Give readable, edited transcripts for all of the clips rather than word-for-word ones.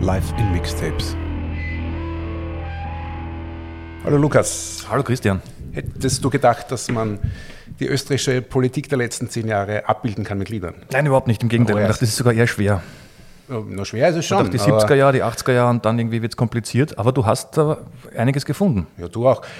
Live in Mixtapes. Hallo Lukas. Hallo Christian. Hättest du gedacht, dass man die österreichische Politik der letzten 10 Jahre abbilden kann mit Liedern? Nein, überhaupt nicht. Im Gegenteil. Ich dachte, das ist sogar eher schwer. Ja, nur schwer ist es schon. Ich dachte, die 70er Jahre, die 80er Jahre und dann irgendwie wird es kompliziert. Aber du hast da einiges gefunden. Ja, du auch.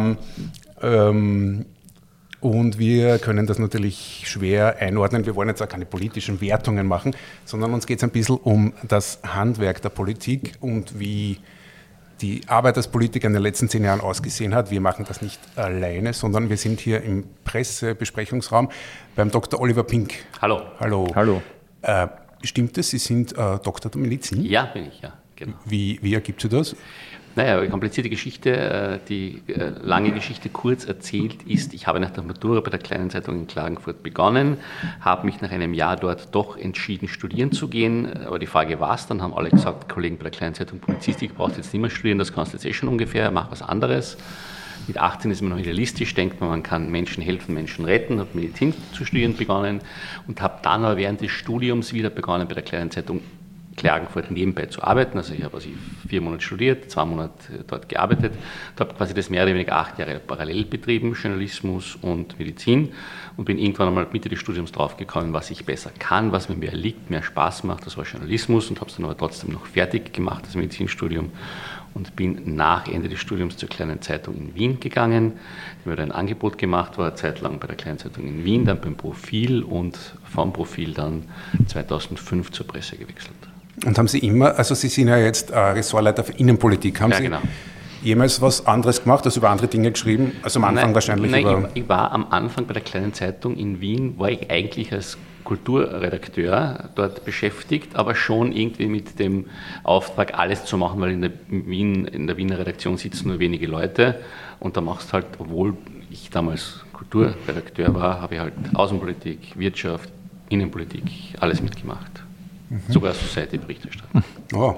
Und wir können das natürlich schwer einordnen. Wir wollen jetzt auch keine politischen Wertungen machen, sondern uns geht es ein bisschen um das Handwerk der Politik und wie die Arbeit als Politiker in den letzten 10 Jahren ausgesehen hat. Wir machen das nicht alleine, sondern wir sind hier im Pressebesprechungsraum beim Dr. Oliver Pink. Hallo. Hallo. Stimmt es, Sie sind Doktor der Medizin? Ja, bin ich, ja. Genau. Wie ergibt sich das? Naja, eine komplizierte Geschichte, die lange Geschichte kurz erzählt ist, ich habe nach der Matura bei der Kleinen Zeitung in Klagenfurt begonnen, habe mich nach einem Jahr dort doch entschieden, studieren zu gehen, aber die Frage war es, dann haben alle gesagt, Kollegen bei der Kleinen Zeitung Publizistik, brauchst jetzt nicht mehr studieren, das kannst du jetzt schon ungefähr, mach was anderes. Mit 18 ist man noch idealistisch, denkt man kann Menschen helfen, Menschen retten, habe Medizin zu studieren begonnen und habe dann aber während des Studiums wieder begonnen, bei der Kleinen Zeitung Klagenfurt nebenbei zu arbeiten. Also ich habe 4 Monate studiert, 2 Monate dort gearbeitet und habe quasi das mehr oder weniger 8 Jahre parallel betrieben, Journalismus und Medizin, und bin irgendwann einmal Mitte des Studiums draufgekommen, was ich besser kann, was mir mehr liegt, mehr Spaß macht, das war Journalismus, und habe es dann aber trotzdem noch fertig gemacht, das Medizinstudium, und bin nach Ende des Studiums zur Kleinen Zeitung in Wien gegangen. Ich habe ein Angebot gemacht, war eine Zeit lang bei der Kleinen Zeitung in Wien, dann beim Profil und vom Profil dann 2005 zur Presse gewechselt. Und haben Sie immer, also Sie sind ja jetzt Ressortleiter für Innenpolitik, haben Sie jemals was anderes gemacht, also über andere Dinge geschrieben? Also am Anfang wahrscheinlich über... Ich war am Anfang bei der Kleinen Zeitung in Wien, war ich eigentlich als Kulturredakteur dort beschäftigt, aber schon irgendwie mit dem Auftrag, alles zu machen, weil in der Wiener Redaktion sitzen nur wenige Leute, und da machst du halt, obwohl ich damals Kulturredakteur war, habe ich halt Außenpolitik, Wirtschaft, Innenpolitik, alles mitgemacht. Sogar Society-Berichterstattung. Oh.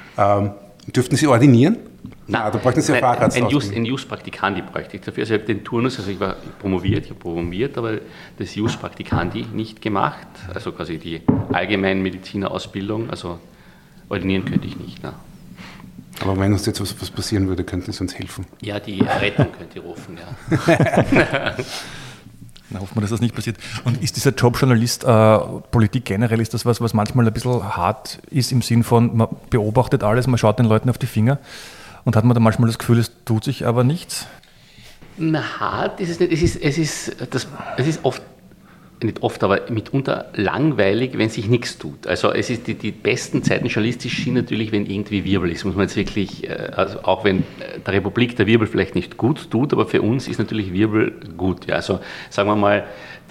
Dürften Sie ordinieren? Nein, da bräuchten Sie ja Facharzt. Ein Jus-Praktikandi bräuchte ich dafür. Also ich habe den Turnus, also ich habe promoviert, aber das Jus-Praktikandi nicht gemacht, also quasi die Allgemeinmedizinerausbildung, also ordinieren könnte ich nicht. Nein. Aber wenn uns jetzt was passieren würde, könnten Sie uns helfen? Ja, die Rettung könnte rufen, ja. Na, hoffen wir, dass das nicht passiert. Und ist dieser Job Journalist, Politik generell, ist das was manchmal ein bisschen hart ist, im Sinn von, man beobachtet alles, man schaut den Leuten auf die Finger, und hat man dann manchmal das Gefühl, es tut sich aber nichts? Na, hart ist es nicht. Es ist oft, nicht oft, aber mitunter langweilig, wenn sich nichts tut. Also es ist die besten Zeiten journalistisch sind natürlich, wenn irgendwie Wirbel ist, muss man jetzt wirklich, also auch wenn der Republik der Wirbel vielleicht nicht gut tut, aber für uns ist natürlich Wirbel gut. Ja. Also sagen wir mal,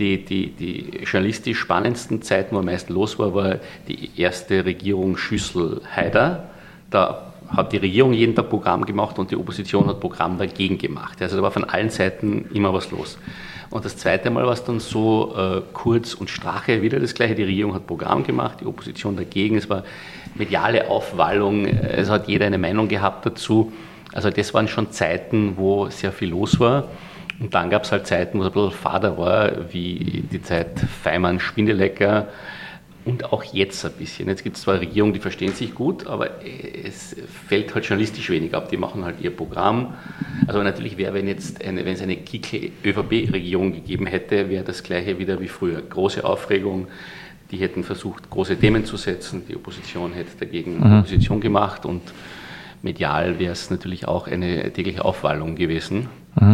die journalistisch spannendsten Zeiten, wo am meisten los war die erste Regierung Schüssel-Haider. Da hat die Regierung jeden Tag Programm gemacht und die Opposition hat Programm dagegen gemacht. Also da war von allen Seiten immer was los. Und das zweite Mal war es dann so, Kurz und Strache, wieder das Gleiche. Die Regierung hat Programm gemacht, die Opposition dagegen. Es war mediale Aufwallung, es hat jeder eine Meinung gehabt dazu. Also das waren schon Zeiten, wo sehr viel los war. Und dann gab es halt Zeiten, wo es ein bisschen fader war, wie die Zeit Feimann-Spindelecker. Und auch jetzt ein bisschen. Jetzt gibt es zwar Regierungen, die verstehen sich gut, aber es fällt halt journalistisch wenig ab. Die machen halt ihr Programm. Also natürlich wäre, wenn es eine Kickel-ÖVP-Regierung gegeben hätte, wäre das Gleiche wieder wie früher. Große Aufregung, die hätten versucht, große Themen zu setzen. Die Opposition hätte dagegen Opposition gemacht, und medial wäre es natürlich auch eine tägliche Aufwallung gewesen.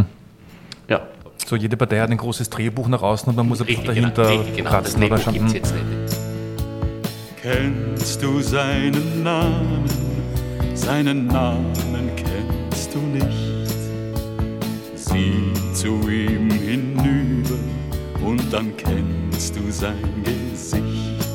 Ja. So, jede Partei hat ein großes Drehbuch nach außen und man muss einfach dahinter kratzen. Das Drehbuch gibt es jetzt nicht. Kennst du seinen Namen? Seinen Namen kennst du nicht. Sieh zu ihm hinüber und dann kennst du sein Gesicht.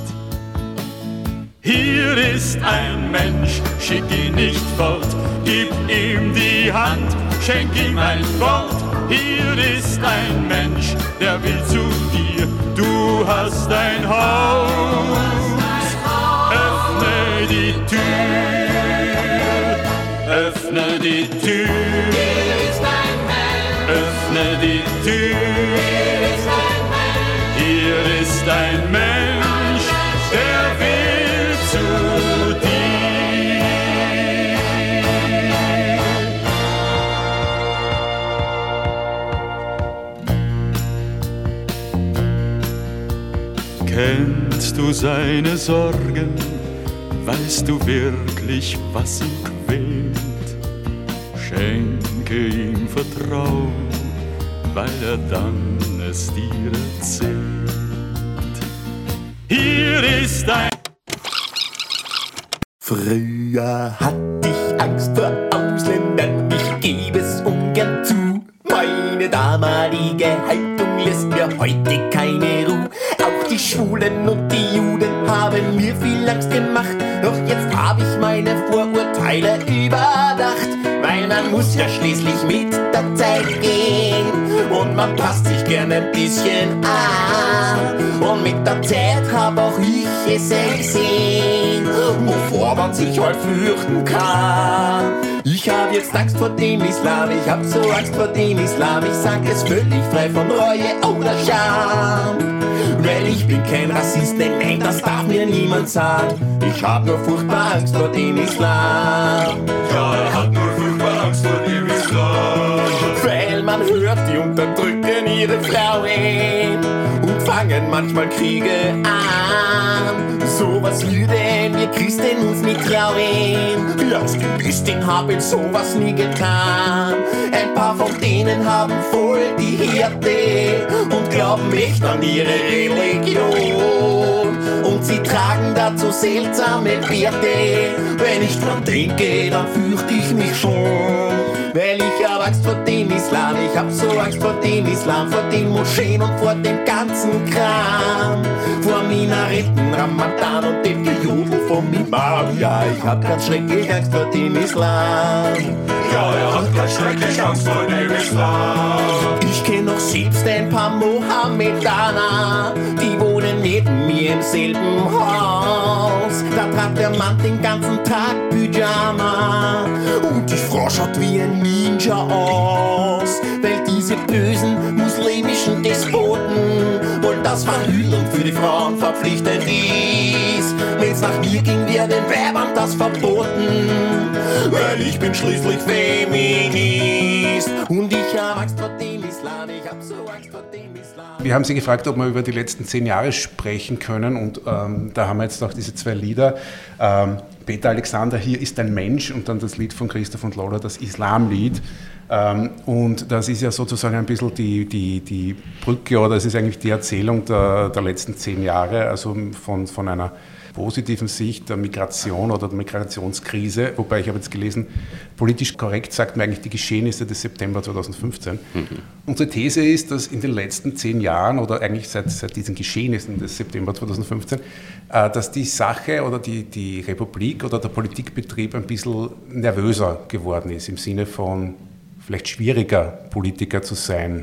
Hier ist ein Mensch, schick ihn nicht fort, gib ihm die Hand, schenk ihm ein Wort. Hier ist ein Mensch, der will zu dir, du hast ein Haus. Öffne die Tür, öffne die Tür. Hier ist ein Mensch. Öffne die Tür. Hier ist ein Mensch. Hier ist ein Mensch, der will zu dir. du seine Sorgen? Weißt du wirklich, was ihn quält? Schenke ihm Vertrauen, weil er dann es dir erzählt. Hier ist ein... Früher hatte ich Angst vor Ausländern, ich gebe es ungern zu. Meine damalige Haltung lässt mir heute keine Ruhe. Auch die Schwulen und die Juden haben mir viel Angst gemacht. Doch jetzt habe ich meine Vorurteile überdacht, weil man muss ja schließlich mit der Zeit gehen und man passt sich gerne ein bisschen an. Und mit der Zeit hab auch ich es gesehen, wovor man sich halt fürchten kann. Ich hab jetzt Angst vor dem Islam, ich hab so Angst vor dem Islam. Ich sag es völlig frei von Reue oder Scham, weil ich bin kein Rassist, nein, das darf mir niemand sagen. Ich hab nur furchtbar Angst vor dem Islam. Ja, er hat nur furchtbar Angst vor dem Islam. Weil man hört, die unterdrücken ihre Frauen und fangen manchmal Kriege an. Sowas würden wir Christen uns nicht trauen. Wir als Christen haben sowas nie getan. Ein paar von denen haben voll die Härte und glauben echt an ihre Religion. Und sie tragen dazu seltsame Werte. Wenn ich dran denke, dann fürchte ich mich schon. Weil ich hab Angst vor dem Islam, ich hab so Angst vor dem Islam, vor den Moscheen und vor dem ganzen Kram, vor Minaretten, Ramadan und dem Gejodel vom Imam. Ja, ich hab ganz schrecklich Angst vor dem Islam. Ja, er hat ganz schrecklich Angst vor dem Islam. Ich kenn noch selbst ein paar Mohammedaner, die wohnen neben mir im selben Haus. Da tragt der Mann den ganzen Tag Pyjama und die Frau schaut wie ein Ninja aus, weil diese bösen muslimischen Despoten wollen, dass Verhüllung für die Frauen verpflichtend ist. Wenn's nach mir ging, wäre den Weibern das verboten, weil ich bin schließlich Feminist und ich hab Angst vor dem Islam, ich hab so Angst vor dem Islam. Wir haben Sie gefragt, ob wir über die letzten 10 Jahre sprechen können und da haben wir jetzt noch diese 2 Lieder. Peter Alexander, hier ist ein Mensch und dann das Lied von Christoph und Lola, das Islamlied. Und das ist ja sozusagen ein bisschen die Brücke oder es ist eigentlich die Erzählung der letzten 10 Jahre, also von einer positiven Sicht der Migration oder der Migrationskrise, wobei ich habe jetzt gelesen, politisch korrekt sagt man eigentlich die Geschehnisse des September 2015. Unsere These ist, dass in den letzten 10 Jahren oder eigentlich seit diesen Geschehnissen des September 2015, dass die Sache oder die Republik oder der Politikbetrieb ein bisschen nervöser geworden ist, im Sinne von vielleicht schwieriger Politiker zu sein.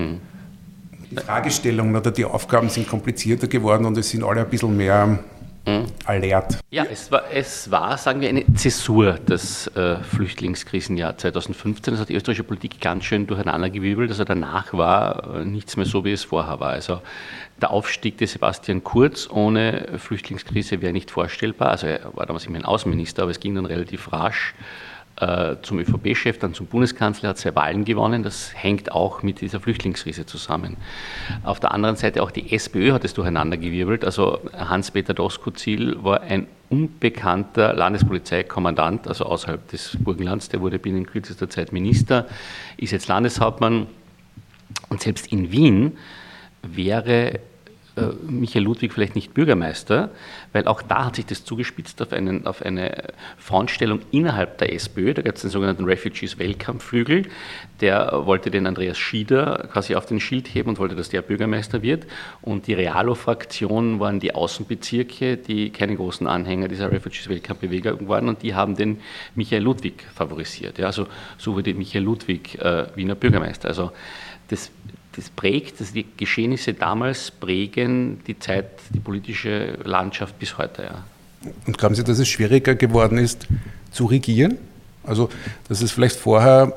Die Fragestellungen oder die Aufgaben sind komplizierter geworden und es sind alle ein bisschen mehr alert. Ja, es war, sagen wir, eine Zäsur, das Flüchtlingskrisenjahr 2015. Das hat die österreichische Politik ganz schön durcheinandergewirbelt. Also danach war nichts mehr so, wie es vorher war. Also der Aufstieg des Sebastian Kurz ohne Flüchtlingskrise wäre nicht vorstellbar. Also er war damals immerhin Außenminister, aber es ging dann relativ rasch zum ÖVP-Chef, dann zum Bundeskanzler, hat 2 Wahlen gewonnen. Das hängt auch mit dieser Flüchtlingskrise zusammen. Auf der anderen Seite auch die SPÖ hat es durcheinandergewirbelt. Also Hans-Peter Doskozil war ein unbekannter Landespolizeikommandant, also außerhalb des Burgenlands. Der wurde binnen kürzester Zeit Minister, ist jetzt Landeshauptmann. Und selbst in Wien wäre Michael Ludwig vielleicht nicht Bürgermeister, weil auch da hat sich das zugespitzt auf eine Frontstellung innerhalb der SPÖ. Da gab es den sogenannten Refugees-Welcome-Flügel, der wollte den Andreas Schieder quasi auf den Schild heben und wollte, dass der Bürgermeister wird. Und die Realo-Fraktion waren die Außenbezirke, die keine großen Anhänger dieser Refugees-Welcome-Bewegung waren und die haben den Michael Ludwig favorisiert. Ja, also so wurde Michael Ludwig Wiener Bürgermeister. Also das prägt, also die Geschehnisse damals prägen die Zeit, die politische Landschaft bis heute. Ja. Und glauben Sie, dass es schwieriger geworden ist, zu regieren? Also, dass es vielleicht vorher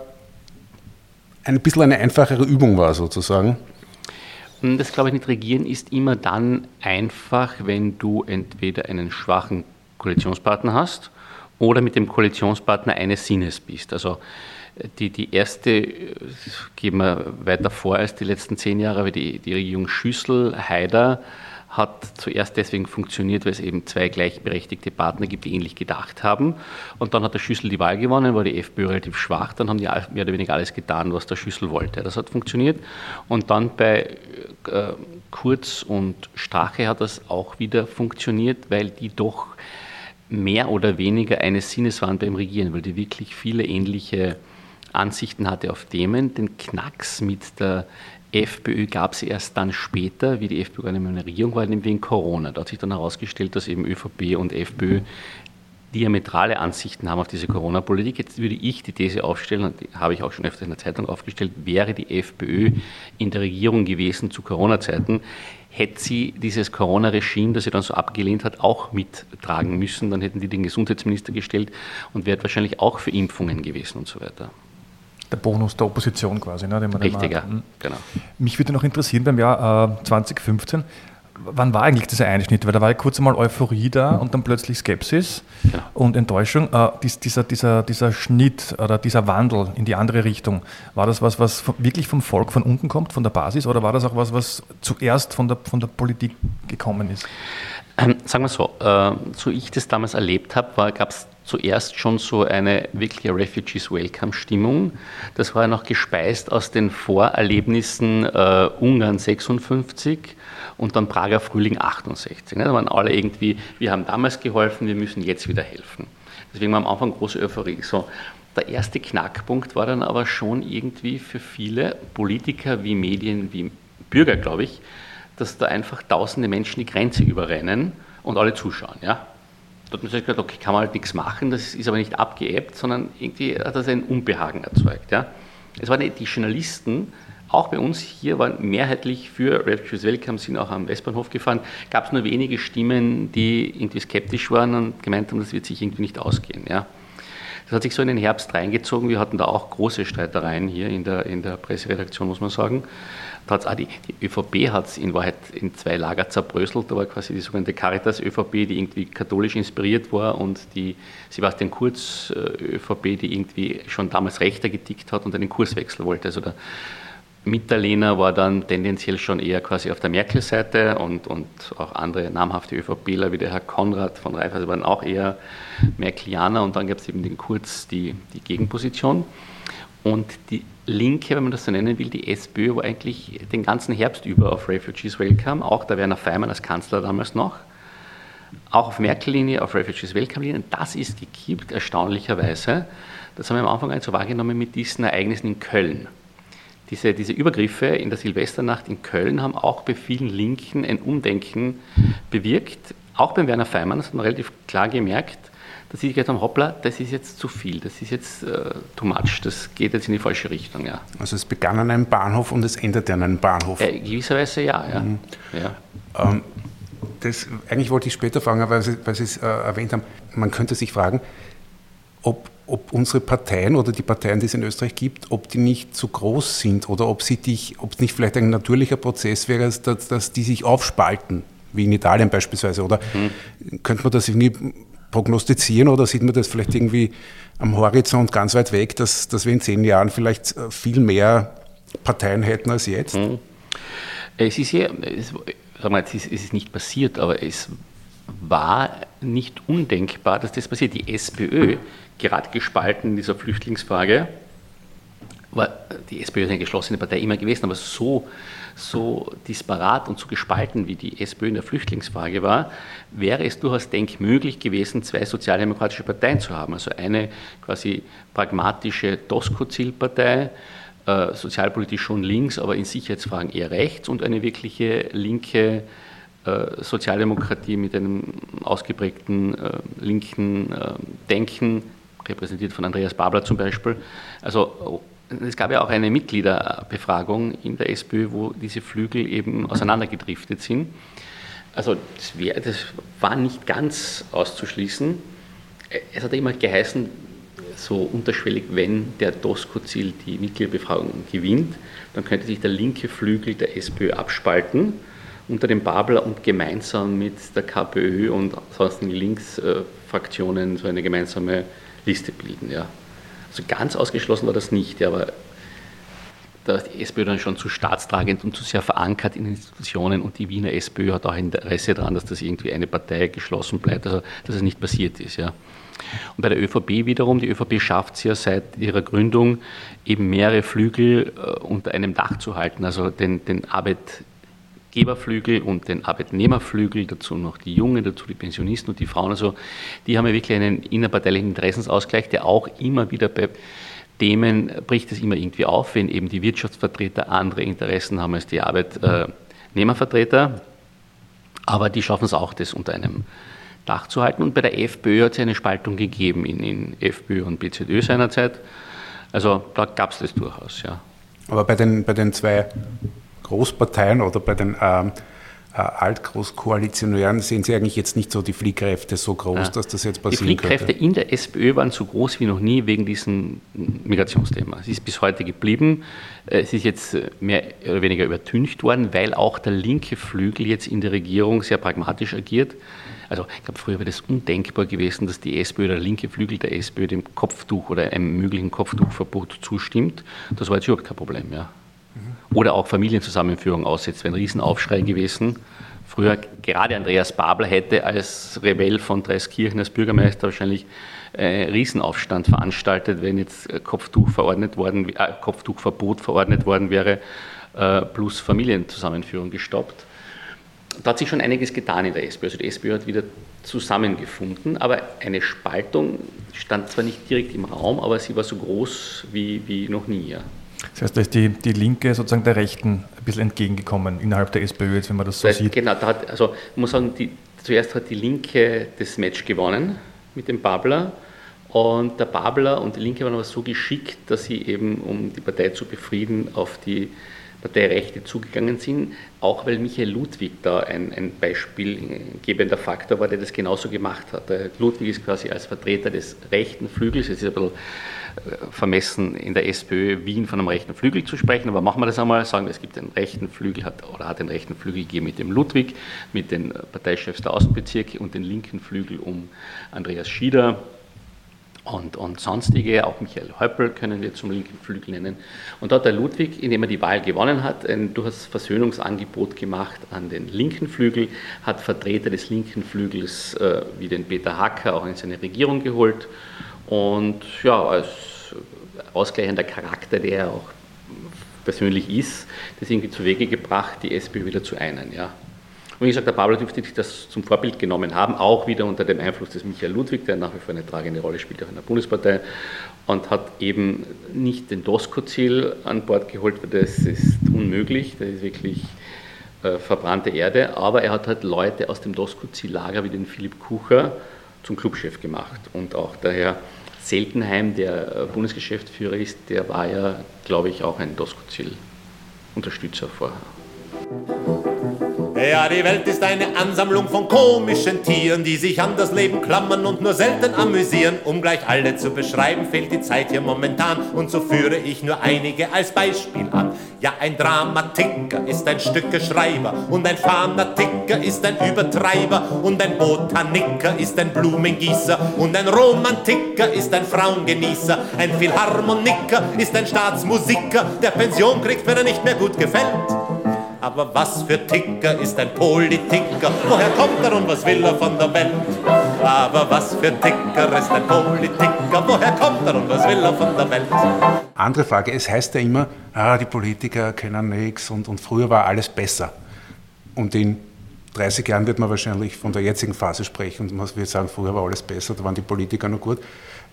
ein bisschen eine einfachere Übung war, sozusagen? Das glaube ich nicht. Regieren ist immer dann einfach, wenn du entweder einen schwachen Koalitionspartner hast oder mit dem Koalitionspartner eines Sinnes bist. Also, die erste gehen wir weiter vor als die letzten 10 Jahre, aber die Regierung Schüssel-Haider hat zuerst deswegen funktioniert, weil es eben zwei gleichberechtigte Partner gibt, die ähnlich gedacht haben. Und dann hat der Schüssel die Wahl gewonnen, war die FPÖ relativ schwach. Dann haben die mehr oder weniger alles getan, was der Schüssel wollte. Das hat funktioniert. Und dann bei Kurz und Strache hat das auch wieder funktioniert, weil die doch mehr oder weniger eines Sinnes waren beim Regieren, weil die wirklich viele ähnliche Ansichten hatte auf Themen. Den Knacks mit der FPÖ gab es erst dann später, wie die FPÖ gar nicht mehr in der Regierung war, nämlich wegen Corona. Da hat sich dann herausgestellt, dass eben ÖVP und FPÖ diametrale Ansichten haben auf diese Corona-Politik. Jetzt würde ich die These aufstellen, und die habe ich auch schon öfter in der Zeitung aufgestellt, wäre die FPÖ in der Regierung gewesen zu Corona-Zeiten, hätte sie dieses Corona-Regime, das sie dann so abgelehnt hat, auch mittragen müssen. Dann hätten die den Gesundheitsminister gestellt und wäre wahrscheinlich auch für Impfungen gewesen und so weiter. Der Bonus der Opposition quasi. Ne, den man Richtig, ja, genau. Mich würde noch interessieren, beim Jahr 2015, wann war eigentlich dieser Einschnitt? Weil da war ja kurz einmal Euphorie da und dann plötzlich Skepsis und Enttäuschung. Dieser Schnitt oder dieser Wandel in die andere Richtung, war das was wirklich vom Volk von unten kommt, von der Basis, oder war das auch was zuerst von der Politik gekommen ist? Sagen wir so ich das damals erlebt habe, gab es zuerst schon so eine wirkliche Refugees-Welcome-Stimmung. Das war ja noch gespeist aus den Vorerlebnissen Ungarn 56 und dann Prager Frühling 68. Da waren alle irgendwie, wir haben damals geholfen, wir müssen jetzt wieder helfen. Deswegen war am Anfang große Euphorie. So, der erste Knackpunkt war dann aber schon irgendwie für viele Politiker wie Medien, wie Bürger, glaube ich, dass da einfach tausende Menschen die Grenze überrennen und alle zuschauen. Ja? Da hat man sich gedacht, okay, kann man halt nichts machen, das ist aber nicht abgeebbt, sondern irgendwie hat das ein Unbehagen erzeugt. Ja? Es waren die Journalisten, auch bei uns hier, waren mehrheitlich für Refugees Welcome, sind auch am Westbahnhof gefahren, gab es nur wenige Stimmen, die irgendwie skeptisch waren und gemeint haben, das wird sich irgendwie nicht ausgehen. Ja? Das hat sich so in den Herbst reingezogen, wir hatten da auch große Streitereien hier in der Presseredaktion, muss man sagen. Da hat's auch die ÖVP hat es in Wahrheit in zwei Lager zerbröselt. Da war quasi die sogenannte Caritas-ÖVP, die irgendwie katholisch inspiriert war, und die Sebastian Kurz-ÖVP, die irgendwie schon damals rechter getickt hat und einen Kurswechsel wollte. Also der Mitterlehner war dann tendenziell schon eher quasi auf der Merkel-Seite und auch andere namhafte ÖVPler wie der Herr Konrad von Raiffeisen waren auch eher Merkelianer, und dann gab es eben den Kurz, die Gegenposition. Und die Linke, wenn man das so nennen will, die SPÖ, war eigentlich den ganzen Herbst über auf Refugees Welcome, auch der Werner Faymann als Kanzler damals noch, auch auf Merkel-Linie, auf Refugees Welcome-Linie. Und das ist gekippt, erstaunlicherweise. Das haben wir am Anfang so wahrgenommen mit diesen Ereignissen in Köln. Diese Übergriffe in der Silvesternacht in Köln haben auch bei vielen Linken ein Umdenken bewirkt. Auch beim Werner Faymann, das hat man relativ klar gemerkt, dass sie gedacht haben, hoppla, das ist jetzt zu viel, das ist jetzt too much, das geht jetzt in die falsche Richtung. Ja. Also es begann an einem Bahnhof und es endete an einem Bahnhof. Gewisserweise ja. Mhm. Ja. Eigentlich wollte ich später fragen, weil Sie es erwähnt haben, man könnte sich fragen, ob unsere Parteien oder die Parteien, die es in Österreich gibt, ob die nicht zu groß sind oder ob es nicht vielleicht ein natürlicher Prozess wäre, dass die sich aufspalten, wie in Italien beispielsweise. Oder könnte man das irgendwie prognostizieren oder sieht man das vielleicht irgendwie am Horizont ganz weit weg, dass wir in 10 Jahren vielleicht viel mehr Parteien hätten als jetzt? Es ist nicht passiert, aber es war nicht undenkbar, dass das passiert. Die SPÖ, gerade gespalten in dieser Flüchtlingsfrage, die SPÖ ist eine geschlossene Partei immer gewesen, aber so disparat und so gespalten, wie die SPÖ in der Flüchtlingsfrage war, wäre es durchaus denkmöglich gewesen, 2 sozialdemokratische Parteien zu haben. Also eine quasi pragmatische Doskozil-Partei, sozialpolitisch schon links, aber in Sicherheitsfragen eher rechts, und eine wirkliche linke Sozialdemokratie mit einem ausgeprägten linken Denken, repräsentiert von Andreas Babler zum Beispiel. Also es gab ja auch eine Mitgliederbefragung in der SPÖ, wo diese Flügel eben auseinandergedriftet sind. Also das war nicht ganz auszuschließen. Es hat immer geheißen, so unterschwellig, wenn der Doskozil die Mitgliederbefragung gewinnt, dann könnte sich der linke Flügel der SPÖ abspalten unter dem Babler und gemeinsam mit der KPÖ und sonstigen Linksfraktionen so eine gemeinsame Liste bilden. Ja. Also ganz ausgeschlossen war das nicht, ja, aber da ist die SPÖ dann schon zu staatstragend und zu sehr verankert in Institutionen und die Wiener SPÖ hat auch Interesse daran, dass das irgendwie eine Partei geschlossen bleibt, also dass es nicht passiert ist. Ja. Und bei der ÖVP wiederum, die ÖVP schafft es ja seit ihrer Gründung eben mehrere Flügel unter einem Dach zu halten, also den Arbeitgeberflügel und den Arbeitnehmerflügel, dazu noch die Jungen, dazu die Pensionisten und die Frauen, also die haben ja wirklich einen innerparteilichen Interessensausgleich, der auch immer wieder bei Themen bricht es immer irgendwie auf, wenn eben die Wirtschaftsvertreter andere Interessen haben als die Arbeitnehmervertreter. Aber die schaffen es auch, das unter einem Dach zu halten. Und bei der FPÖ hat es eine Spaltung gegeben in FPÖ und BZÖ seinerzeit. Also da gab es das durchaus, ja. Aber bei den zwei Großparteien oder bei den Altgroßkoalitionären sehen Sie eigentlich jetzt nicht so die Fliehkräfte so groß, dass das jetzt passieren könnte? Die Fliehkräfte in der SPÖ waren so groß wie noch nie wegen diesem Migrationsthema. Es ist bis heute geblieben. Es ist jetzt mehr oder weniger übertüncht worden, weil auch der linke Flügel jetzt in der Regierung sehr pragmatisch agiert. Also ich glaube, früher wäre das undenkbar gewesen, dass die SPÖ, der linke Flügel der SPÖ dem Kopftuch oder einem möglichen Kopftuchverbot zustimmt. Das war jetzt überhaupt kein Problem, ja. Oder auch Familienzusammenführung aussetzt, wäre ein Riesenaufschrei gewesen. Früher, gerade Andreas Babler hätte als Rebell von Dreiskirchen als Bürgermeister wahrscheinlich Riesenaufstand veranstaltet, wenn jetzt Kopftuchverbot verordnet worden wäre, plus Familienzusammenführung gestoppt. Da hat sich schon einiges getan in der SPÖ. Also die SPÖ hat wieder zusammengefunden, aber eine Spaltung stand zwar nicht direkt im Raum, aber sie war so groß wie noch nie, ja. Das heißt, da ist die Linke sozusagen der Rechten ein bisschen entgegengekommen innerhalb der SPÖ, jetzt, wenn man das so sieht. Genau, ich muss sagen, zuerst hat die Linke das Match gewonnen mit dem Babler und der Babler und die Linke waren aber so geschickt, dass sie eben, um die Partei zu befrieden, auf die Parteirechte zugegangen sind, auch weil Michael Ludwig da ein beispielgebender Faktor war, der das genauso gemacht hat. Der Ludwig ist quasi als Vertreter des rechten Flügels, es ist ein bisschen vermessen in der SPÖ Wien von einem rechten Flügel zu sprechen, aber machen wir das einmal, sagen wir, es gibt einen rechten Flügel, hat den rechten Flügel gegeben mit dem Ludwig, mit den Parteichefs der Außenbezirke und den linken Flügel um Andreas Schieder und sonstige, auch Michael Häupl können wir zum linken Flügel nennen. Und da hat der Ludwig, indem er die Wahl gewonnen hat, ein durchaus Versöhnungsangebot gemacht an den linken Flügel, hat Vertreter des linken Flügels wie den Peter Hacker auch in seine Regierung geholt und ja, als ausgleichender Charakter, der er auch persönlich ist, das irgendwie zu Wege gebracht, die SPÖ wieder zu einen. Ja. Und wie gesagt, der Babler dürfte sich das zum Vorbild genommen haben, auch wieder unter dem Einfluss des Michael Ludwig, der nach wie vor eine tragende Rolle spielt, auch in der Bundespartei, und hat eben nicht den Doskozil an Bord geholt, weil das ist unmöglich, das ist wirklich verbrannte Erde, aber er hat halt Leute aus dem Doskozil-Lager wie den Philipp Kucher zum Clubchef gemacht und auch der Herr Seltenheim, der Bundesgeschäftsführer ist, der war ja, glaube ich, auch ein Doskozil-Unterstützer vorher. Ja, die Welt ist eine Ansammlung von komischen Tieren, die sich an das Leben klammern und nur selten amüsieren. Um gleich alle zu beschreiben, fehlt die Zeit hier momentan und so führe ich nur einige als Beispiel an. Ja, ein Dramatiker ist ein Stückeschreiber und ein Fanatiker ist ein Übertreiber und ein Botaniker ist ein Blumengießer und ein Romantiker ist ein Frauengenießer. Ein Philharmoniker ist ein Staatsmusiker, der Pension kriegt, wenn er nicht mehr gut gefällt. Aber was für Ticker ist ein Politiker? Woher kommt er und was will er von der Welt? Aber was für Ticker ist ein Politiker? Woher kommt er und was will er von der Welt? Andere Frage, es heißt ja immer, die Politiker können nichts und früher war alles besser. Und in 30 Jahren wird man wahrscheinlich von der jetzigen Phase sprechen und man wird sagen, früher war alles besser, da waren die Politiker noch gut.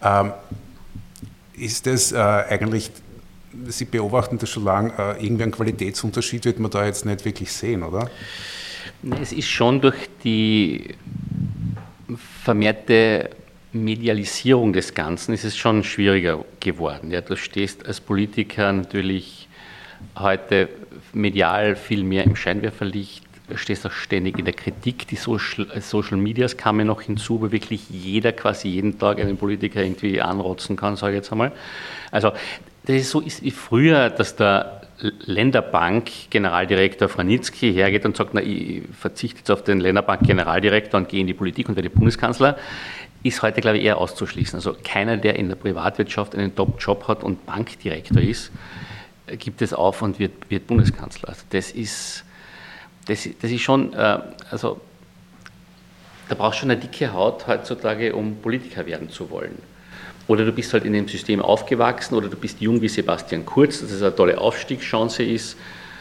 Ist das eigentlich... Sie beobachten das schon lange, irgendwie ein Qualitätsunterschied wird man da jetzt nicht wirklich sehen, oder? Es ist schon durch die vermehrte Medialisierung des Ganzen ist es schon schwieriger geworden. Ja, du stehst als Politiker natürlich heute medial viel mehr im Scheinwerferlicht, stehst auch ständig in der Kritik. Die Social Medias kamen noch hinzu, wo wirklich jeder quasi jeden Tag einen Politiker irgendwie anrotzen kann, sage ich jetzt einmal. Also das ist so wie früher, dass der Länderbank-Generaldirektor Franitzky hergeht und sagt, na, ich verzichte jetzt auf den Länderbank-Generaldirektor und gehe in die Politik und werde Bundeskanzler, ist heute, glaube ich, eher auszuschließen. Also keiner, der in der Privatwirtschaft einen Top-Job hat und Bankdirektor ist, gibt es auf und wird Bundeskanzler. Also das ist schon, also da brauchst du schon eine dicke Haut heutzutage, um Politiker werden zu wollen. Oder du bist halt in dem System aufgewachsen oder du bist jung wie Sebastian Kurz, dass es eine tolle Aufstiegschance ist.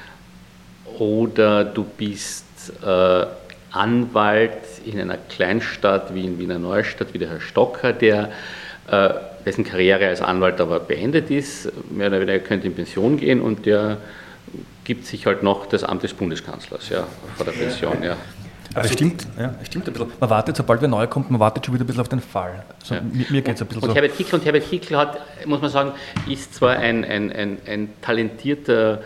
Oder du bist Anwalt in einer Kleinstadt wie in Wiener Neustadt, wie der Herr Stocker, dessen Karriere als Anwalt aber beendet ist, mehr oder weniger könnte in Pension gehen und der gibt sich halt noch das Amt des Bundeskanzlers, ja, vor der Pension, ja. Aber es stimmt ein bisschen. Man wartet, sobald wer neu kommt, man wartet schon wieder ein bisschen auf den Fall. Also ja. Mir geht es ein bisschen und so. Herbert Kickl hat, muss man sagen, ist zwar ein talentierter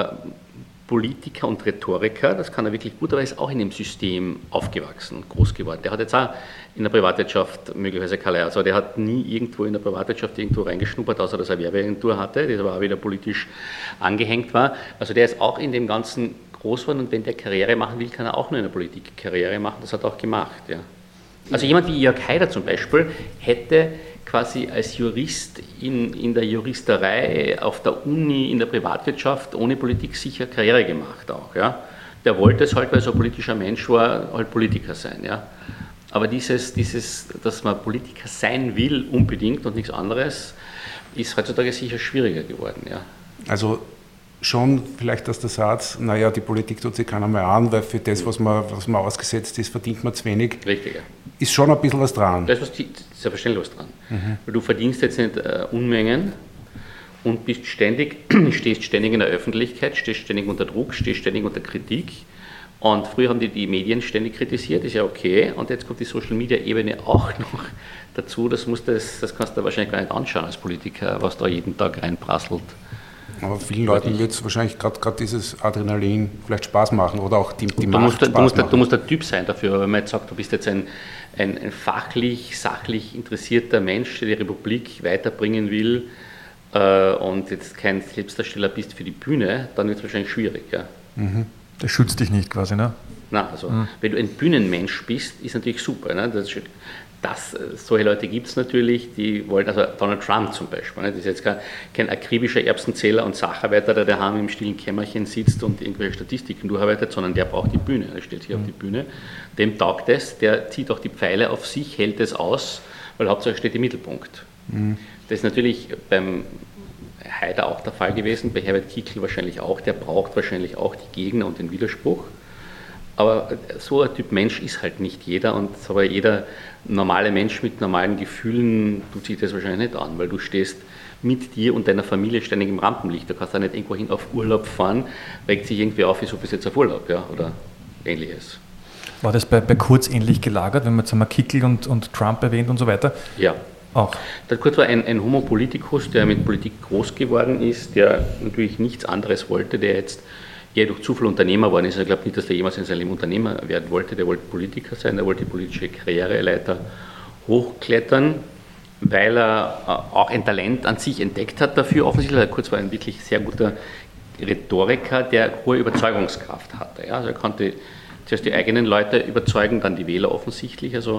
Politiker und Rhetoriker, das kann er wirklich gut, aber er ist auch in dem System aufgewachsen, groß geworden. Der hat jetzt auch in der Privatwirtschaft möglicherweise keine, also der hat nie irgendwo in der Privatwirtschaft irgendwo reingeschnuppert, außer dass er eine Werbeagentur hatte, die aber auch wieder politisch angehängt war. Also der ist auch in dem Ganzen groß geworden und wenn der Karriere machen will, kann er auch nur in der Politik Karriere machen, das hat er auch gemacht. Ja. Also jemand wie Jörg Haider zum Beispiel hätte quasi als Jurist in der Juristerei, auf der Uni, in der Privatwirtschaft ohne Politik sicher Karriere gemacht auch. Ja. Der wollte es halt, weil er so ein politischer Mensch war, halt Politiker sein. Ja. Aber dieses, dass man Politiker sein will unbedingt und nichts anderes, ist heutzutage sicher schwieriger geworden. Ja. Also schon vielleicht, dass der Satz, naja, die Politik tut sich keiner mehr an, weil für das, was man ausgesetzt ist, verdient man zu wenig. Richtig, ja. Ist schon ein bisschen was dran. Da ist selbstverständlich was dran. Weil du verdienst jetzt nicht Unmengen und stehst ständig in der Öffentlichkeit, stehst ständig unter Druck, stehst ständig unter Kritik. Und früher haben die Medien ständig kritisiert, ist ja okay. Und jetzt kommt die Social-Media-Ebene auch noch dazu. Das kannst du wahrscheinlich gar nicht anschauen als Politiker, was da jeden Tag reinprasselt. Aber vielen Leuten wird es wahrscheinlich gerade dieses Adrenalin vielleicht Spaß machen oder auch die Macht Du musst der Typ sein dafür, wenn man jetzt sagt, du bist jetzt ein fachlich, sachlich interessierter Mensch, der die Republik weiterbringen will und jetzt kein Selbstdarsteller bist für die Bühne, dann wird es wahrscheinlich schwierig. Ja. Das schützt dich nicht quasi, ne? Nein, also wenn du ein Bühnenmensch bist, ist natürlich super. Ne? Solche Leute gibt es natürlich, die wollen, also Donald Trump zum Beispiel, ne? Das ist jetzt kein akribischer Erbsenzähler und Sacharbeiter, der daheim im stillen Kämmerchen sitzt und irgendwelche Statistiken durcharbeitet, sondern der braucht die Bühne, der stellt sich auf die Bühne, dem taugt es, der zieht auch die Pfeile auf sich, hält es aus, weil Hauptsache steht im Mittelpunkt. Das ist natürlich beim Haider auch der Fall gewesen, bei Herbert Kickl wahrscheinlich auch, der braucht wahrscheinlich auch die Gegner und den Widerspruch. Aber so ein Typ Mensch ist halt nicht jeder und aber jeder normale Mensch mit normalen Gefühlen tut sich das wahrscheinlich nicht an, weil du stehst mit dir und deiner Familie ständig im Rampenlicht. Du kannst da nicht irgendwo hin auf Urlaub fahren, regt sich irgendwie auf, wieso bist du jetzt auf Urlaub, ja, oder ähnliches. War das bei Kurz ähnlich gelagert, wenn man jetzt einmal Kickl und Trump erwähnt und so weiter? Ja. Auch. Der Kurz war ein Homo Politicus, der mit Politik groß geworden ist, der natürlich nichts anderes wollte, der jetzt eher durch Zufall Unternehmer geworden ist. Ich glaube nicht, dass der jemals in seinem Leben Unternehmer werden wollte. Der wollte Politiker sein, der wollte die politische Karriereleiter hochklettern, weil er auch ein Talent an sich entdeckt hat dafür. Offensichtlich, der Kurz war ein wirklich sehr guter Rhetoriker, der hohe Überzeugungskraft hatte. Ja, also er konnte zuerst die eigenen Leute überzeugen, dann die Wähler offensichtlich. Also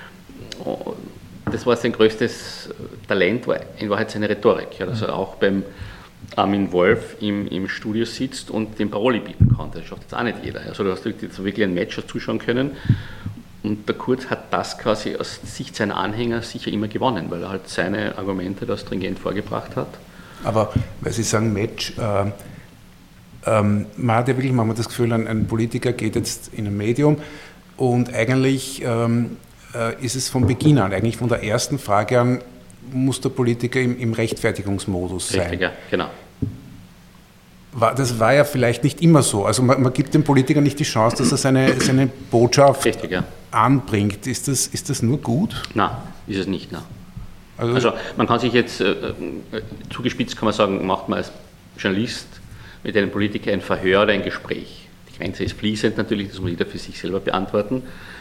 das war sein größtes Talent, war in Wahrheit seine Rhetorik. Ja, dass er auch beim Armin Wolf im Studio sitzt und den Paroli bieten konnte. Das schafft jetzt auch nicht jeder. Also du hast wirklich ein Match zuschauen können und der Kurz hat das quasi aus Sicht seiner Anhänger sicher immer gewonnen, weil er halt seine Argumente da stringent vorgebracht hat. Aber weil Sie sagen Match, man hat ja wirklich manchmal das Gefühl, ein Politiker geht jetzt in ein Medium und eigentlich ist es von Beginn an, eigentlich von der ersten Frage an, muss der Politiker im Rechtfertigungsmodus sein. Richtig, ja, genau. Das war ja vielleicht nicht immer so. Also man gibt dem Politiker nicht die Chance, dass er seine Botschaft richtig, ja, anbringt. Ist das nur gut? Nein, ist es nicht. Nein. Also man kann sich jetzt, zugespitzt kann man sagen, macht man als Journalist mit einem Politiker ein Verhör oder ein Gespräch. Die Grenze ist fließend natürlich, das muss jeder für sich selber beantworten.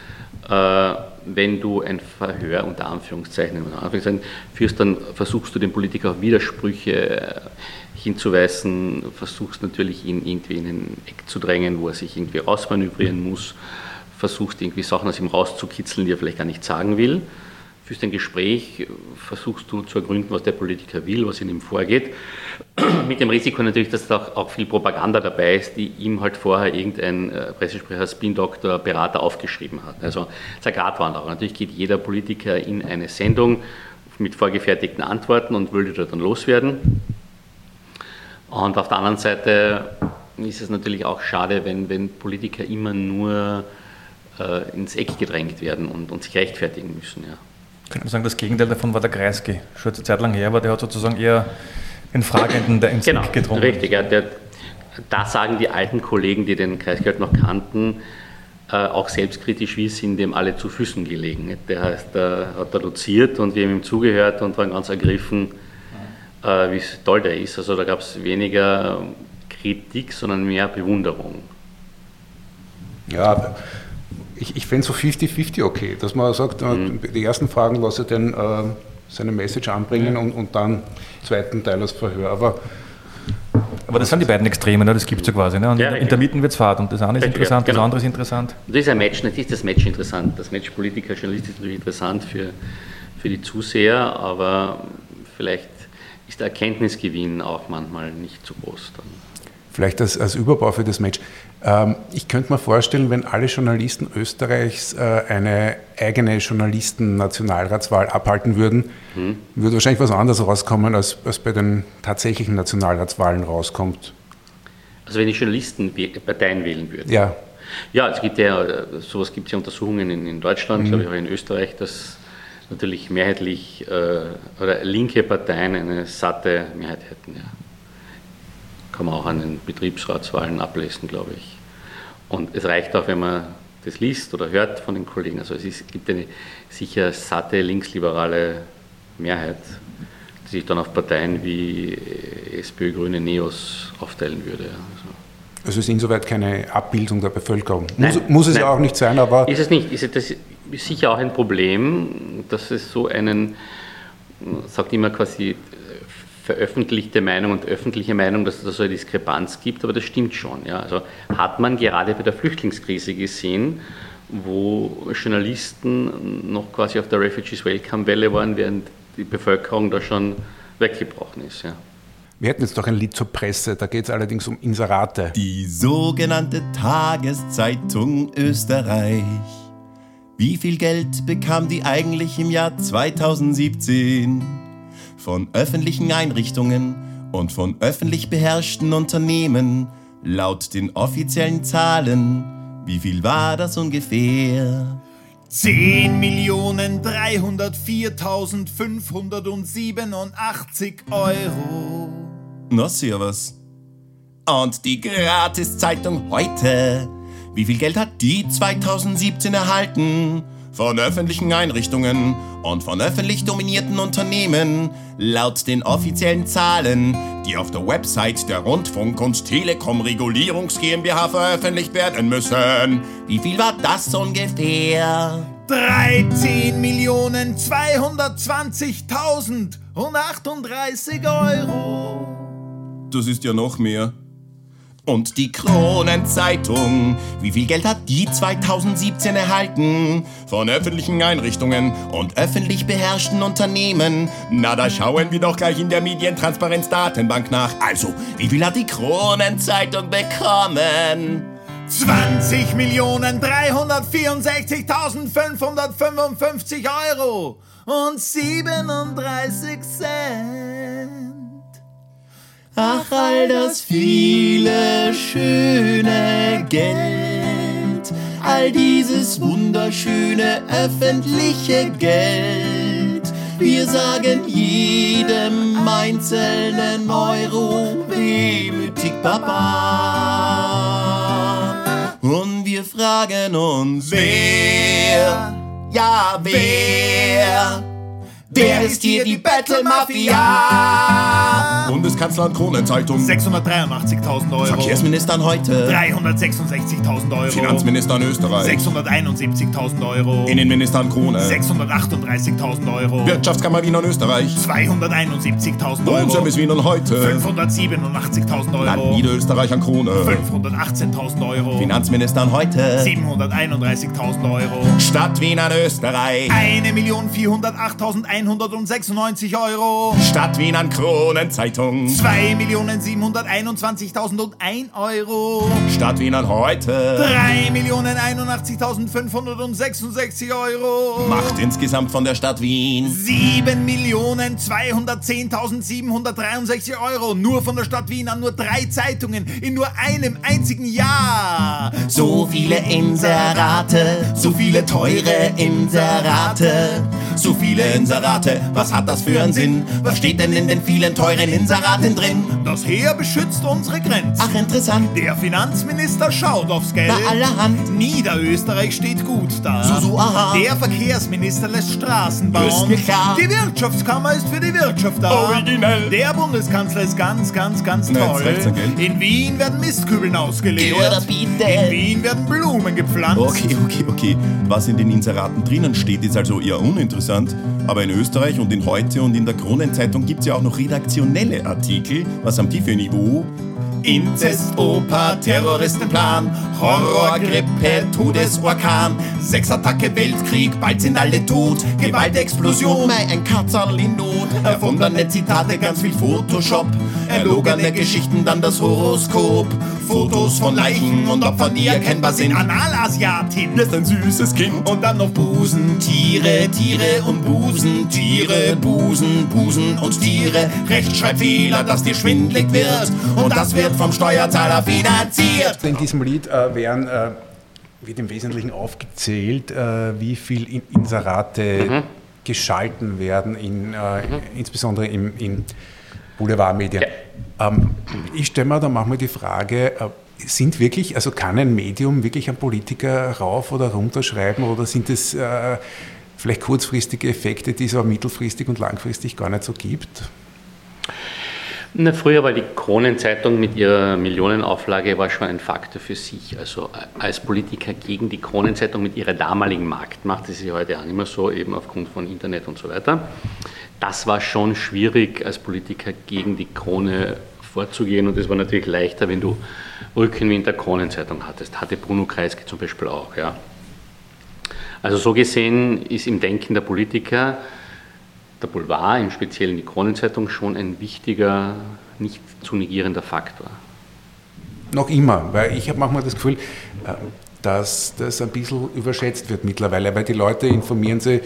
Wenn du ein Verhör unter Anführungszeichen führst, dann versuchst du den Politiker auf Widersprüche hinzuweisen, versuchst natürlich ihn irgendwie in ein Eck zu drängen, wo er sich irgendwie rausmanövrieren muss, versuchst irgendwie Sachen aus ihm rauszukitzeln, die er vielleicht gar nicht sagen will. führst ein Gespräch, versuchst du zu ergründen, was der Politiker will, was in ihm vorgeht. Mit dem Risiko natürlich, dass da auch viel Propaganda dabei ist, die ihm halt vorher irgendein Pressesprecher, Spin-Doktor, Berater aufgeschrieben hat. Also es ist eine Gratwanderung. Natürlich geht jeder Politiker in eine Sendung mit vorgefertigten Antworten und will die dann loswerden. Und auf der anderen Seite ist es natürlich auch schade, wenn Politiker immer nur ins Eck gedrängt werden und sich rechtfertigen müssen. Ja. Könnte man sagen, das Gegenteil davon war der Kreisky. Schon eine Zeit lang her, aber der hat sozusagen eher den Fragenden der ins Eck gedrungen. Richtig. Ja, da sagen die alten Kollegen, die den Kreisky halt noch kannten, auch selbstkritisch, wir sind dem alle zu Füßen gelegen. Der heißt, hat da doziert und wir haben ihm zugehört und waren ganz ergriffen, wie toll der ist. Also da gab es weniger Kritik, sondern mehr Bewunderung. Ja, ich fände so 50-50 okay, dass man sagt, die ersten Fragen lasse ich den seine Message anbringen und dann zweiten Teil als Verhör. Aber das sind die beiden Extreme, ne? Das gibt es ja quasi. Ne? Und in der Mitte wird es Fahrt und das eine ist interessant, das andere ist interessant. Das ist ein Match, natürlich ist das Match interessant. Das Match Politiker, Journalist ist natürlich interessant für die Zuseher, aber vielleicht ist der Erkenntnisgewinn auch manchmal nicht so groß. Dann. Vielleicht als Überbau für das Match. Ich könnte mir vorstellen, wenn alle Journalisten Österreichs eine eigene Journalisten-Nationalratswahl abhalten würden, würde wahrscheinlich was anderes rauskommen, als bei den tatsächlichen Nationalratswahlen rauskommt. Also wenn die Journalisten Parteien wählen würden? Ja. Ja, es gibt ja, sowas gibt es ja Untersuchungen in Deutschland, glaube ich auch in Österreich, dass natürlich mehrheitlich oder linke Parteien eine satte Mehrheit hätten. Ja. Kann man auch an den Betriebsratswahlen ablesen, glaube ich. Und es reicht auch, wenn man das liest oder hört von den Kollegen. Also es gibt eine sicher satte linksliberale Mehrheit, die sich dann auf Parteien wie SPÖ, Grüne, NEOS aufteilen würde. Also es ist insoweit keine Abbildung der Bevölkerung. Muss es ja auch nicht sein, aber... Ist es nicht. Das ist sicher auch ein Problem, dass es so einen, sagt immer quasi, veröffentlichte Meinung und öffentliche Meinung, dass es da so eine Diskrepanz gibt, aber das stimmt schon. Ja. Also hat man gerade bei der Flüchtlingskrise gesehen, wo Journalisten noch quasi auf der Refugees Welcome Welle waren, während die Bevölkerung da schon weggebrochen ist. Ja. Wir hätten jetzt doch ein Lied zur Presse, da geht es allerdings um Inserate. Die sogenannte Tageszeitung Österreich. Wie viel Geld bekam die eigentlich im Jahr 2017? Von öffentlichen Einrichtungen und von öffentlich beherrschten Unternehmen, laut den offiziellen Zahlen, wie viel war das ungefähr? 10.304.587 Euro. Na servus. Und die Gratiszeitung heute, wie viel Geld hat die 2017 erhalten? Von öffentlichen Einrichtungen und von öffentlich dominierten Unternehmen, laut den offiziellen Zahlen, die auf der Website der Rundfunk- und Telekom-Regulierungs GmbH veröffentlicht werden müssen. Wie viel war das ungefähr? 13.220.038 Euro. Das ist ja noch mehr. Und die Kronenzeitung, wie viel Geld hat die 2017 erhalten? Von öffentlichen Einrichtungen und öffentlich beherrschten Unternehmen. Na, da schauen wir doch gleich in der Medientransparenzdatenbank nach. Also, wie viel hat die Kronenzeitung bekommen? 20.364.555 Euro und 37 Cent. Ach, all das viele schöne Geld, all dieses wunderschöne öffentliche Geld. Wir sagen jedem einzelnen Euro wehmütig Baba. Und wir fragen uns, wer, ja wer Der ist hier die Battle Mafia. Bundeskanzler und Kronenzeitung. 683.000 Euro. Verkehrsministern heute. 366.000 Euro. Finanzminister in Österreich. 671.000 Euro. Innenminister in Krone. 638.000 Euro. Wirtschaftskammer Wien und Österreich. 271.000 Euro. Wohnservice Wien und heute. 587.000 Land Euro. Niederösterreich an Krone. 518.000 Euro. Finanzminister in heute. 731.000 Euro. Stadt Wien an Österreich. 1.408.196 Euro. Stadt Wien an Kronenzeitung. 2.721.001 Euro. Stadt Wien an heute. 3.081.566 Euro. Macht insgesamt von der Stadt Wien 7.210.763 Euro. Nur von der Stadt Wien an nur 3 Zeitungen in nur einem einzigen Jahr. So viele Inserate, so viele teure Inserate. so viele Inserate. Was hat das für einen Sinn? Was steht denn in den vielen teuren Inseraten drin? Das Heer beschützt unsere Grenzen. Ach, interessant. Der Finanzminister schaut aufs Geld. Na, allerhand. Niederösterreich steht gut da. So, aha. Der Verkehrsminister lässt Straßen bauen. Ist mir klar. Die Wirtschaftskammer ist für die Wirtschaft da. Originell. Der Bundeskanzler ist ganz toll. jetzt recht's, gell? In Wien werden Mistkübeln ausgeleert. Oder bitte. In Wien werden Blumen gepflanzt. Okay. Was in den Inseraten drinnen steht, ist also eher uninteressant. Aber in Österreich und in Heute und in der Kronenzeitung gibt es ja auch noch redaktionelle Artikel. Was haben die für ein Niveau? Inzestoper, Terroristenplan, Horrorgrippe, Todesorkan, Sexattacke, Weltkrieg, bald sind alle tot, Gewaltexplosion, Ein Katzerl in Not. erfundene Zitate, ganz viel Photoshop, erlogene Geschichten, dann das Horoskop, Fotos von Leichen und Opfern, die erkennbar sind, Analasiatin, Hier ist ein süßes Kind. und dann noch Busen, Tiere und Busen, Tiere, Busen und Tiere, Rechtschreibfehler, dass dir schwindlig wird, und das wird vom Steuerzahler finanziert. In diesem Lied wird im Wesentlichen aufgezählt, wie viel Inserate geschalten werden, insbesondere in Boulevardmedien. Ja. Ich stelle mir da manchmal die Frage, kann ein Medium wirklich einen Politiker rauf oder runter schreiben, oder sind es vielleicht kurzfristige Effekte, die es aber mittelfristig und langfristig gar nicht so gibt? Na, früher war die Kronenzeitung mit ihrer Millionenauflage war schon ein Faktor für sich. Also als Politiker gegen die Kronenzeitung mit ihrer damaligen Marktmacht, das ist ja heute auch nicht mehr so, eben aufgrund von Internet und so weiter, das war schon schwierig, als Politiker gegen die Krone vorzugehen, und es war natürlich leichter, wenn du Rückenwind der Kronenzeitung hattest. Hatte Bruno Kreisky zum Beispiel auch. Ja. Also so gesehen ist im Denken der Politiker der Boulevard, im Speziellen die Kronenzeitung, schon ein wichtiger, nicht zu negierender Faktor. Noch immer, weil ich habe manchmal das Gefühl, dass das ein bisschen überschätzt wird mittlerweile, weil die Leute informieren sich,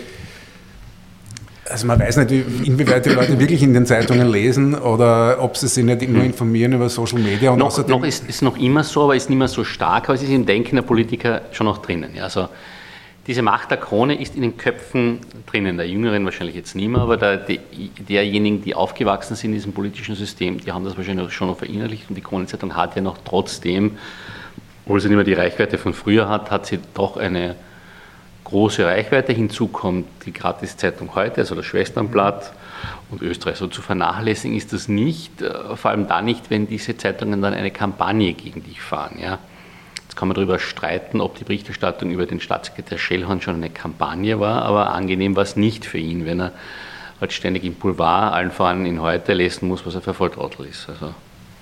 also man weiß nicht, inwieweit die Leute wirklich in den Zeitungen lesen oder ob sie sich nicht nur informieren über Social Media. Und Noch ist noch immer so, aber ist nicht mehr so stark, aber es ist im Denken der Politiker schon noch drinnen. Ja, also diese Macht der Krone ist in den Köpfen drinnen, der Jüngeren wahrscheinlich jetzt nicht mehr, aber derjenigen, die aufgewachsen sind in diesem politischen System, die haben das wahrscheinlich schon noch verinnerlicht, und die Kronenzeitung hat ja noch trotzdem, obwohl sie nicht mehr die Reichweite von früher hat sie doch eine große Reichweite. Hinzu kommt die Gratiszeitung Heute, also das Schwesternblatt, und Österreich so zu vernachlässigen ist das nicht, vor allem dann nicht, wenn diese Zeitungen dann eine Kampagne gegen dich fahren. Ja. Jetzt kann man darüber streiten, ob die Berichterstattung über den Staatssekretär Schellhorn schon eine Kampagne war, aber angenehm war es nicht für ihn, wenn er halt ständig im Boulevard, allen voran in Heute, lesen muss, was er für Volltrottel ist. Also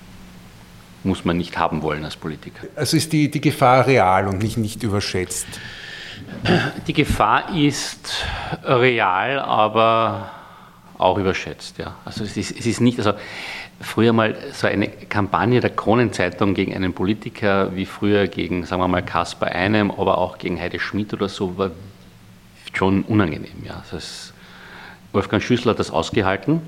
muss man nicht haben wollen als Politiker. Also ist die Gefahr real und nicht überschätzt? Die Gefahr ist real, aber auch überschätzt. Ja. Also es ist nicht, also früher mal so eine Kampagne der Kronenzeitung gegen einen Politiker wie früher gegen, sagen wir mal, Kaspar Einem, aber auch gegen Heide Schmidt oder so, war schon unangenehm. Ja. Das heißt, Wolfgang Schüssel hat das ausgehalten,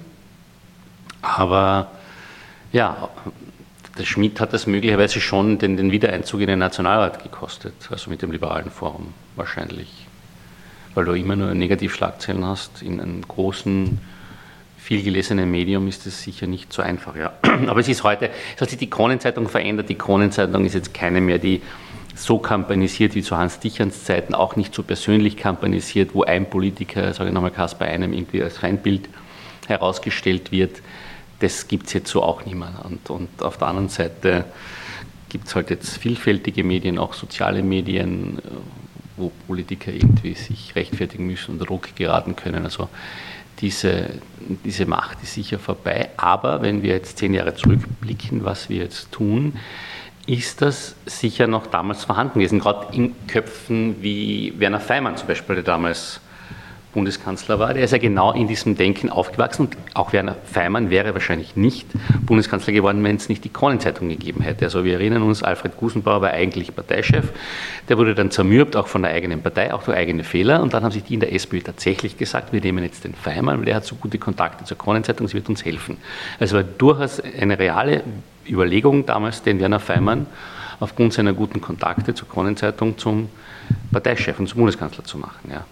aber ja, der Schmidt hat das möglicherweise schon den Wiedereinzug in den Nationalrat gekostet, also mit dem Liberalen Forum wahrscheinlich, weil du immer nur Negativschlagzeilen hast. In einem großen, viel gelesenen Medium ist das sicher nicht so einfach. Ja. Aber es ist heute, es hat sich die Kronenzeitung verändert. Die Kronenzeitung ist jetzt keine mehr, die so kampanisiert wie zu Hans Dicherns Zeiten, auch nicht so persönlich kampanisiert, wo ein Politiker, sage ich nochmal Kaspar Einem, irgendwie als Feindbild herausgestellt wird. Das gibt es jetzt so auch nicht mehr. Und auf der anderen Seite gibt es halt jetzt vielfältige Medien, auch soziale Medien, wo Politiker irgendwie sich rechtfertigen müssen und Druck geraten können. Also diese Macht ist sicher vorbei. Aber wenn wir jetzt 10 Jahre zurückblicken, was wir jetzt tun, ist das sicher noch damals vorhanden gewesen. Gerade in Köpfen wie Werner Faymann zum Beispiel, der damals Bundeskanzler war, der ist ja genau in diesem Denken aufgewachsen. Und auch Werner Faymann wäre wahrscheinlich nicht Bundeskanzler geworden, wenn es nicht die Kronenzeitung gegeben hätte. Also wir erinnern uns, Alfred Gusenbauer war eigentlich Parteichef. Der wurde dann zermürbt, auch von der eigenen Partei, auch durch eigene Fehler. Und dann haben sich die in der SPÖ tatsächlich gesagt, wir nehmen jetzt den Faymann, weil der hat so gute Kontakte zur Kronenzeitung, sie wird uns helfen. Also war durchaus eine reale Überlegung damals, den Werner Faymann aufgrund seiner guten Kontakte zur Kronenzeitung zum Parteichef und zum Bundeskanzler zu machen. Ja.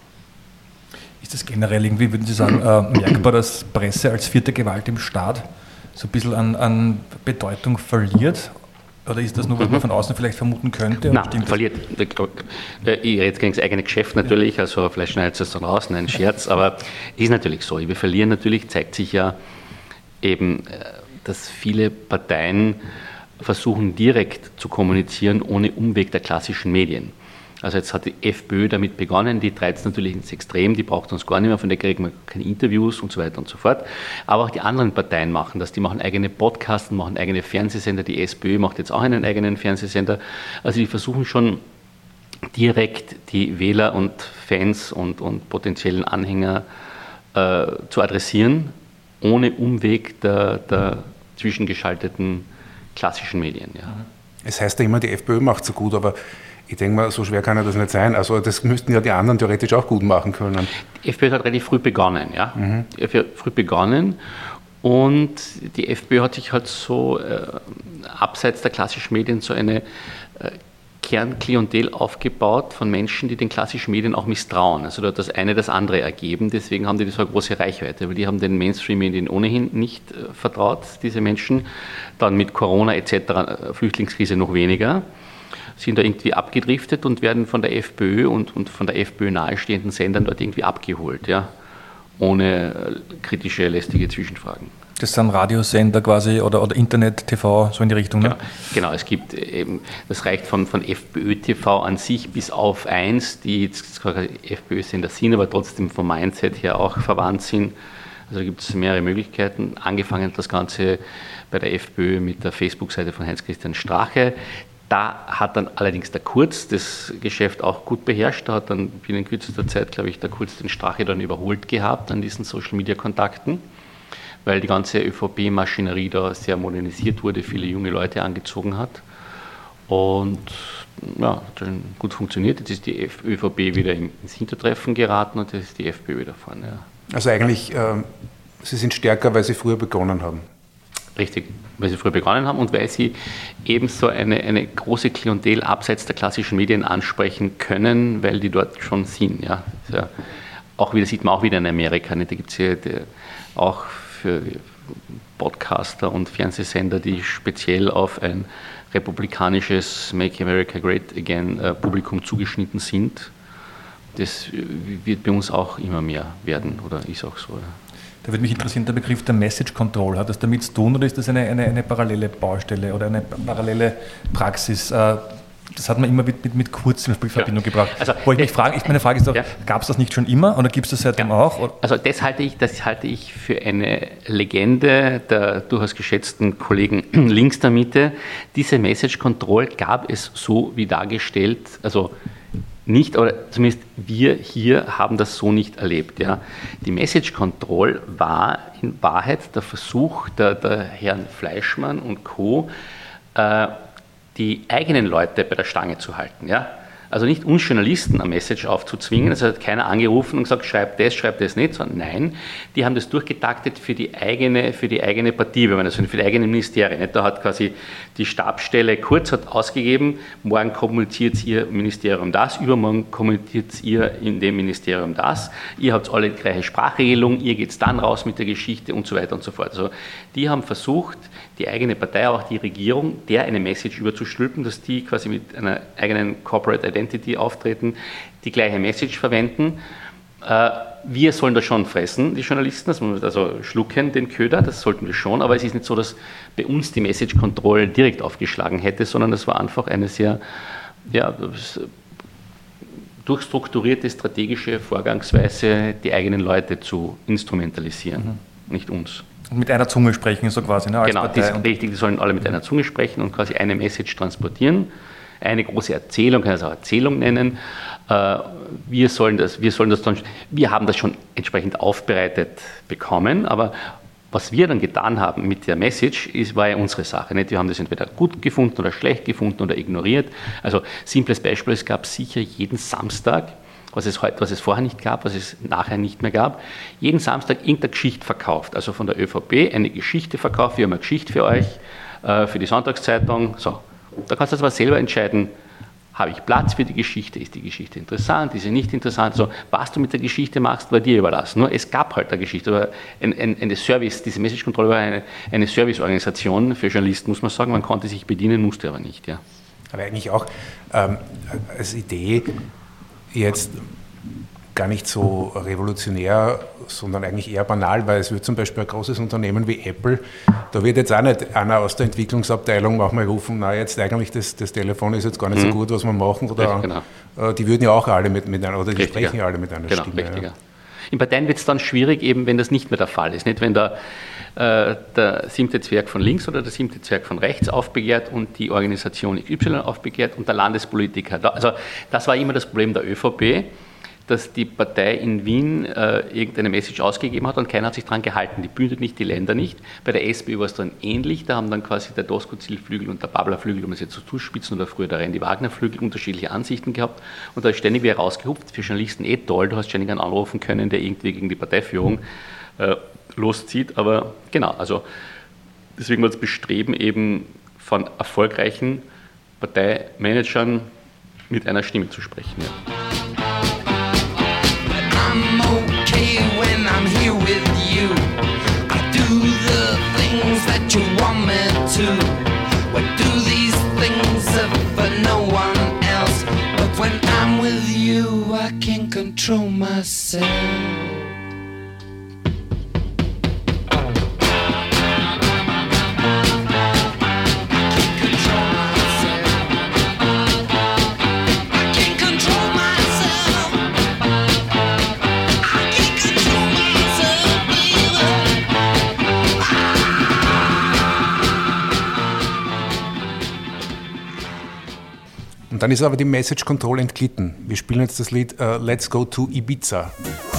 Ist das generell irgendwie, würden Sie sagen, merkbar, dass Presse als vierte Gewalt im Staat so ein bisschen an Bedeutung verliert? Oder ist das nur, was man von außen vielleicht vermuten könnte? Nein, verliert. Ich rede jetzt gegen das eigene Geschäft natürlich, also vielleicht schneidet es dann raus, ein Scherz, aber ist natürlich so. Wir verlieren natürlich, zeigt sich ja eben, dass viele Parteien versuchen, direkt zu kommunizieren, ohne Umweg der klassischen Medien. Also jetzt hat die FPÖ damit begonnen, die treibt es natürlich ins Extrem, die braucht uns gar nicht mehr, von der kriegen wir keine Interviews und so weiter und so fort. Aber auch die anderen Parteien machen das, die machen eigene Podcasts, machen eigene Fernsehsender, die SPÖ macht jetzt auch einen eigenen Fernsehsender. Also die versuchen schon direkt die Wähler und Fans und potenziellen Anhänger zu adressieren, ohne Umweg der zwischengeschalteten klassischen Medien. Ja. Es heißt ja immer, die FPÖ macht so gut, aber ich denke mal, so schwer kann ja das nicht sein. Also das müssten ja die anderen theoretisch auch gut machen können. Die FPÖ hat relativ früh begonnen, ja. Die FPÖ hat früh begonnen und die FPÖ hat sich halt so abseits der klassischen Medien so eine Kernklientel aufgebaut von Menschen, die den klassischen Medien auch misstrauen. Also da hat das eine das andere ergeben, deswegen haben die so eine große Reichweite, weil die haben den Mainstream-Medien ohnehin nicht vertraut, diese Menschen. Dann mit Corona etc., Flüchtlingskrise noch weniger. Sind da irgendwie abgedriftet und werden von der FPÖ und von der FPÖ nahestehenden Sendern dort irgendwie abgeholt, ja, ohne kritische, lästige Zwischenfragen. Das sind Radiosender quasi oder Internet, TV, so in die Richtung, ne? Genau, es gibt eben, das reicht von FPÖ-TV an sich bis auf 1, die jetzt FPÖ-Sender sind, aber trotzdem vom Mindset her auch verwandt sind. Also gibt es mehrere Möglichkeiten. Angefangen hat das Ganze bei der FPÖ mit der Facebook-Seite von Heinz-Christian Strache. Da hat dann allerdings der Kurz das Geschäft auch gut beherrscht. Da hat dann binnen kürzester Zeit, glaube ich, der Kurz den Strache dann überholt gehabt an diesen Social-Media-Kontakten, weil die ganze ÖVP-Maschinerie da sehr modernisiert wurde, viele junge Leute angezogen hat. Und ja, hat dann gut funktioniert. Jetzt ist die ÖVP wieder ins Hintertreffen geraten und jetzt ist die FPÖ wieder vorne. Ja. Also eigentlich, Sie sind stärker, weil Sie früher begonnen haben. Richtig, weil sie früher begonnen haben und weil sie ebenso eine große Klientel abseits der klassischen Medien ansprechen können, weil die dort schon sind. Ja. Ja auch wieder, sieht man auch wieder in Amerika. Ne? Da gibt es ja auch für Podcaster und Fernsehsender, die speziell auf ein republikanisches Make America Great Again Publikum zugeschnitten sind. Das wird bei uns auch immer mehr werden oder ist auch so. Ja. Da würde mich interessieren, der Begriff der Message Control, hat das damit zu tun oder ist das eine parallele Baustelle oder eine parallele Praxis? Das hat man immer mit Kurz in Verbindung gebracht. Also, meine Frage ist doch, gab es das nicht schon immer oder gibt es das seitdem auch? Oder? Also das halte ich für eine Legende der durchaus geschätzten Kollegen links der Mitte. Diese Message Control gab es so wie dargestellt, also nicht, oder zumindest wir hier haben das so nicht erlebt. Ja. Die Message Control war in Wahrheit der Versuch der Herren Fleischmann und Co., die eigenen Leute bei der Stange zu halten. Ja. Also nicht uns Journalisten eine Message aufzuzwingen, also hat keiner angerufen und gesagt, schreib das nicht, sondern nein, die haben das durchgetaktet für die eigene Partie, wenn man das für die eigenen Ministerien. Da hat quasi die Stabsstelle Kurz hat ausgegeben, morgen kommuniziert ihr Ministerium das, übermorgen kommuniziert ihr in dem Ministerium das, ihr habt alle die gleiche Sprachregelung, ihr geht dann raus mit der Geschichte und so weiter und so fort. Also die haben versucht, die eigene Partei, aber auch die Regierung, der eine Message überzustülpen, dass die quasi mit einer eigenen Corporate Identity auftreten, die gleiche Message verwenden. Wir sollen das schon fressen, die Journalisten, also schlucken den Köder, das sollten wir schon, aber es ist nicht so, dass bei uns die Message Control direkt aufgeschlagen hätte, sondern das war einfach eine sehr durchstrukturierte strategische Vorgangsweise, die eigenen Leute zu instrumentalisieren, nicht uns. Und mit einer Zunge sprechen, so quasi. Ne, als genau, das ist richtig, die sollen alle mit einer Zunge sprechen und quasi eine Message transportieren. Eine große Erzählung, kann man es auch Erzählung nennen. Wir haben das schon entsprechend aufbereitet bekommen, aber was wir dann getan haben mit der Message, war ja unsere Sache. Nicht? Wir haben das entweder gut gefunden oder schlecht gefunden oder ignoriert. Also simples Beispiel, es gab sicher jeden Samstag, was es vorher nicht gab, was es nachher nicht mehr gab, jeden Samstag irgendeine Geschichte verkauft. Also von der ÖVP eine Geschichte verkauft, wir haben eine Geschichte für euch, für die Sonntagszeitung. So. Da kannst du aber selber entscheiden, habe ich Platz für die Geschichte, ist die Geschichte interessant, ist sie nicht interessant. So, was du mit der Geschichte machst, war dir überlassen. Nur es gab halt eine Geschichte, aber eine Service, diese Message-Kontrolle war eine Serviceorganisation für Journalisten, muss man sagen, man konnte sich bedienen, musste aber nicht. Ja. Aber eigentlich auch als Idee jetzt gar nicht so revolutionär, sondern eigentlich eher banal, weil es wird zum Beispiel ein großes Unternehmen wie Apple, da wird jetzt auch nicht einer aus der Entwicklungsabteilung manchmal rufen, na jetzt eigentlich das Telefon ist jetzt gar nicht so gut, was wir machen, oder genau. Die würden ja auch alle mit einer, oder die sprechen ja alle mit einer Stimme. Ja. In Parteien wird es dann schwierig, eben wenn das nicht mehr der Fall ist. Nicht wenn der 7. Zwerg von links oder der 7. Zwerg von rechts aufbegehrt und die Organisation XY aufbegehrt und der Landespolitiker. Also das war immer das Problem der ÖVP, dass die Partei in Wien irgendeine Message ausgegeben hat und keiner hat sich daran gehalten. Die bündelt nicht, die Länder nicht. Bei der SPÖ war es dann ähnlich. Da haben dann quasi der Doskozil-Flügel und der Babler-Flügel, um es jetzt so zuspitzen, oder früher der Randy-Wagner-Flügel, unterschiedliche Ansichten gehabt. Und da ist ständig wieder rausgehupft. Für Journalisten toll, du hast ständig einen anrufen können, der irgendwie gegen die Parteiführung loszieht. Aber genau, also deswegen war das Bestreben eben von erfolgreichen Parteimanagern mit einer Stimme zu sprechen. Ja. I'm okay when I'm here with you. I do the things that you want me to. I do these things for no one else. But when I'm with you, I can't control myself. Und dann ist aber die Message Control entglitten. Wir spielen jetzt das Lied Let's Go to Ibiza.